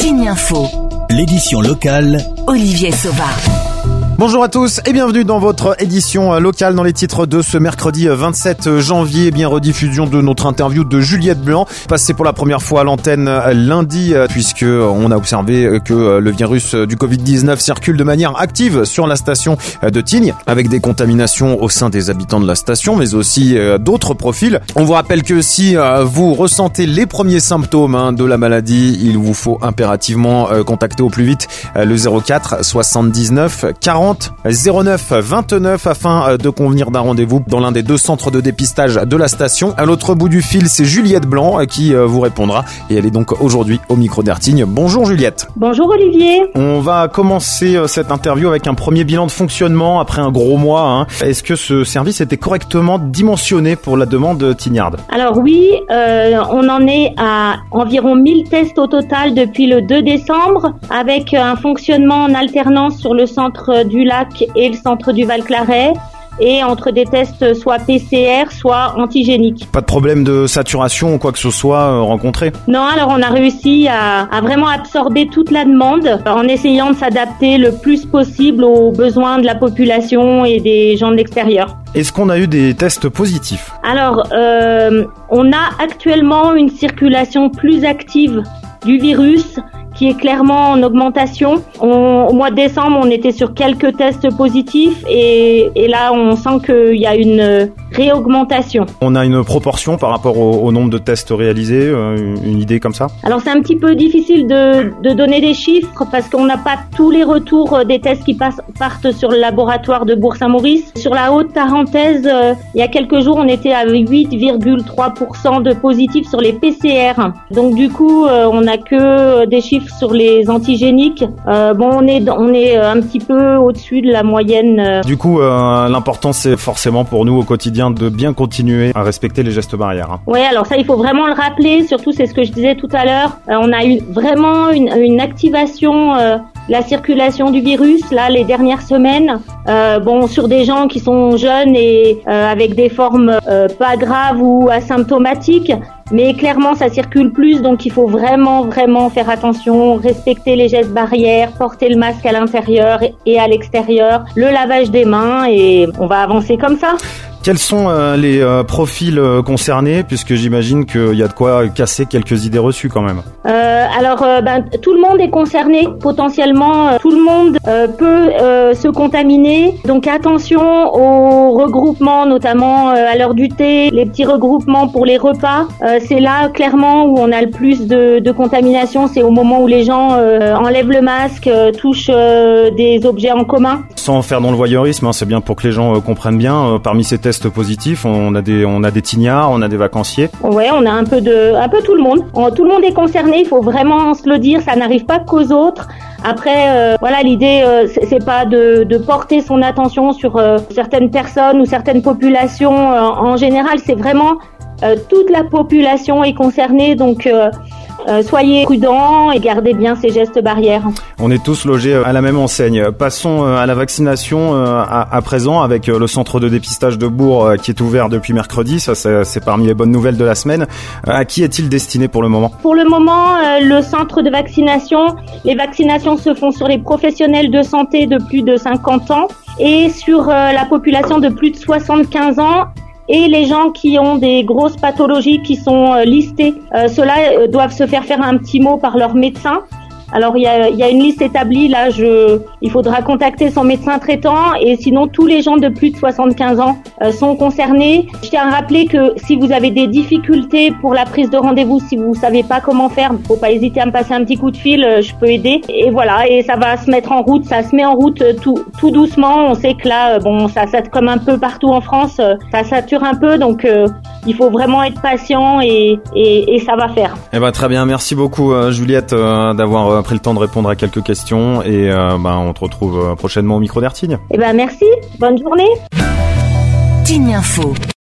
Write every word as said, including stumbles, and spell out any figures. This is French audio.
Tignes Info, l'édition locale, Olivier Sauva. Bonjour à tous et bienvenue dans votre édition locale dans les titres de ce mercredi vingt-sept janvier. Bien rediffusion de notre interview de Juliette Blanc, passée pour la première fois à l'antenne lundi, puisque on a observé que le virus du covid dix-neuf circule de manière active sur la station de Tignes, avec des contaminations au sein des habitants de la station, mais aussi d'autres profils. On vous rappelle que si vous ressentez les premiers symptômes de la maladie, il vous faut impérativement contacter au plus vite le zéro quatre soixante-dix-neuf quarante zéro neuf vingt-neuf afin de convenir d'un rendez-vous dans l'un des deux centres de dépistage de la station. À l'autre bout du fil, c'est Juliette Blanc qui vous répondra et elle est donc aujourd'hui au micro d'Air Tignes. Bonjour Juliette. Bonjour Olivier. On va commencer cette interview avec un premier bilan de fonctionnement après un gros mois. Hein. Est-ce que ce service était correctement dimensionné pour la demande tignarde ? Alors oui, euh, on en est à environ mille tests au total depuis le deux décembre, avec un fonctionnement en alternance sur le centre du Lac et le centre du Val-Claret, et entre des tests soit P C R, soit antigéniques. Pas de problème de saturation ou quoi que ce soit euh, rencontré ? Non, alors on a réussi à, à vraiment absorber toute la demande en essayant de s'adapter le plus possible aux besoins de la population et des gens de l'extérieur. Est-ce qu'on a eu des tests positifs ? Alors, euh, on a actuellement une circulation plus active du virus qui est clairement en augmentation. On, au mois de décembre, on était sur quelques tests positifs et, et là, on sent qu'il y a une réaugmentation. On a une proportion par rapport au, au nombre de tests réalisés, euh, une idée comme ça ? Alors, c'est un petit peu difficile de, de donner des chiffres parce qu'on n'a pas tous les retours des tests qui passent, partent sur le laboratoire de Bourg-Saint-Maurice. Sur la haute parenthèse, euh, il y a quelques jours, on était à huit virgule trois pour cent de positifs sur les P C R. Donc, du coup, euh, on n'a que des chiffres sur les antigéniques. Euh, bon, on est on est un petit peu au-dessus de la moyenne. Du coup, euh, l'important c'est forcément pour nous au quotidien de bien continuer à respecter les gestes barrières. Hein. Ouais, alors ça il faut vraiment le rappeler. Surtout, c'est ce que je disais tout à l'heure. Euh, on a eu vraiment une, une activation euh, de la circulation du virus là les dernières semaines. Euh, bon, sur des gens qui sont jeunes et euh, avec des formes euh, pas graves ou asymptomatiques. Mais clairement, ça circule plus, donc il faut vraiment, vraiment faire attention, respecter les gestes barrières, porter le masque à l'intérieur et à l'extérieur, le lavage des mains et on va avancer comme ça. Quels sont euh, les euh, profils euh, concernés, puisque j'imagine qu'il y a de quoi casser quelques idées reçues quand même. Euh, alors, euh, ben, tout le monde est concerné, potentiellement, euh, tout le monde euh, peut euh, se contaminer. Donc attention aux regroupements, notamment euh, à l'heure du thé, les petits regroupements pour les repas. Euh, c'est là clairement où on a le plus de, de contamination, c'est au moment où les gens euh, enlèvent le masque, euh, touchent euh, des objets en commun. Sans faire dans le voyeurisme, hein, c'est bien pour que les gens euh, comprennent bien. Euh, parmi ces tests positifs, on a des on a des tignards, on a des vacanciers. Ouais, on a un peu de un peu tout le monde. On, tout le monde est concerné, il faut vraiment se le dire, ça n'arrive pas qu'aux autres. Après, euh, voilà, l'idée, euh, c'est, c'est pas de, de porter son attention sur euh, certaines personnes ou certaines populations euh, en général, c'est vraiment euh, toute la population est concernée, donc euh, Euh, soyez prudents et gardez bien ces gestes barrières. On est tous logés à la même enseigne. Passons à la vaccination à, à présent avec le centre de dépistage de Bourg qui est ouvert depuis mercredi. Ça, c'est, c'est parmi les bonnes nouvelles de la semaine. À qui est-il destiné pour le moment ? Pour le moment, euh, le centre de vaccination, les vaccinations se font sur les professionnels de santé de plus de cinquante ans et sur euh, la population de plus de soixante-quinze ans. Et les gens qui ont des grosses pathologies qui sont euh, listées, euh, ceux-là euh, doivent se faire faire un petit mot par leur médecin. Alors il y a, il y a une liste établie, là je, il faudra contacter son médecin traitant et sinon tous les gens de plus de soixante-quinze ans euh, sont concernés. Je tiens à rappeler que si vous avez des difficultés pour la prise de rendez-vous, si vous savez pas comment faire, faut pas hésiter à me passer un petit coup de fil, euh, je peux aider. Et voilà, et ça va se mettre en route, ça se met en route euh, tout, tout doucement. On sait que là, euh, bon, ça, ça comme un peu partout en France, euh, ça sature un peu, donc euh, il faut vraiment être patient et, et, et ça va faire. Eh ben très bien, merci beaucoup euh, Juliette euh, d'avoir euh, pris le temps de répondre à quelques questions et euh, ben, on te retrouve euh, prochainement au micro d'Air Tignes. Eh ben merci, bonne journée. Tignes Info.